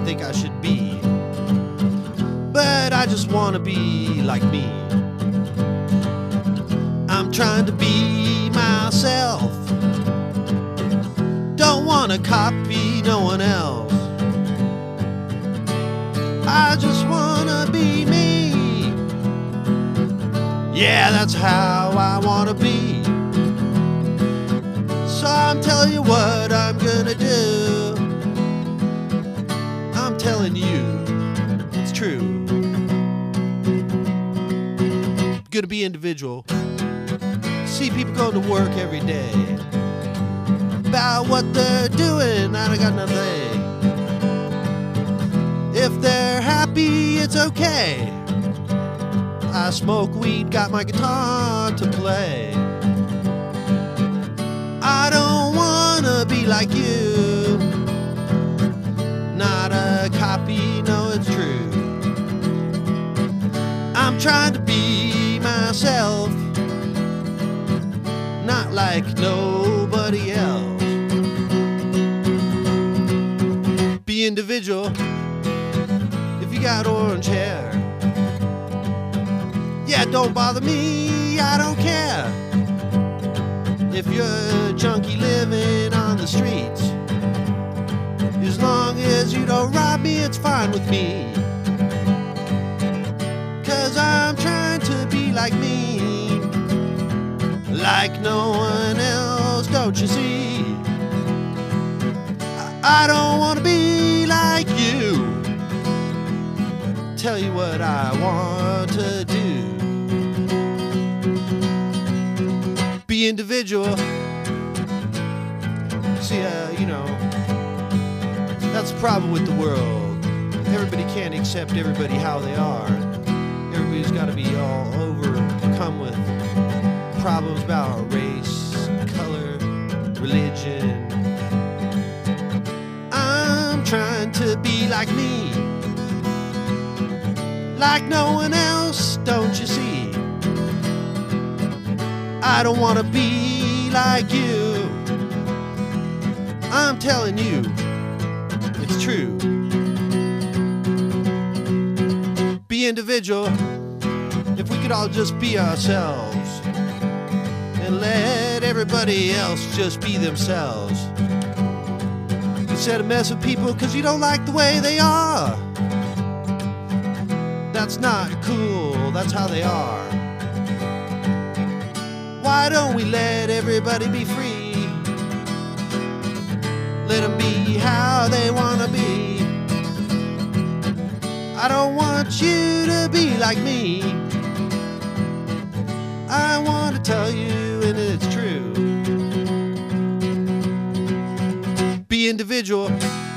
think I should be, but I just want to be like me. I'm trying to be myself, don't want to copy no one else. I just want to be me. Yeah, that's how I want to be. So I'm telling you what I'm gonna do. I'm telling you, it's true. Gonna be individual. See people going to work every day. About what they're doing, I don't got nothing. If they're happy, it's okay. I smoke weed, got my guitar to play. I don't wanna be like you, not a copy, no, it's true. I'm trying to be myself, not like nobody else. Be individual. If you got orange hair, yeah, don't bother me, I don't care. If you're a junkie living on the streets, as long as you don't rob me, it's fine with me. 'Cause I'm trying to be like me, like no one else, don't you see? I don't want to be like you. Tell you what I want to do. Be individual. See, that's the problem with the world. Everybody can't accept everybody how they are. Everybody's got to be all overcome with problems about race, color, religion. I'm trying to be like me, like no one else, don't you see? I don't want to be like you. I'm telling you, it's true. Be individual. If we could all just be ourselves and let everybody else just be themselves, instead of mess with people because you don't like the way they are. That's not cool, that's how they are. Why don't we let everybody be free? Let them be how they want to be. I don't want you to be like me. I want to tell you, and it's true. Be individual.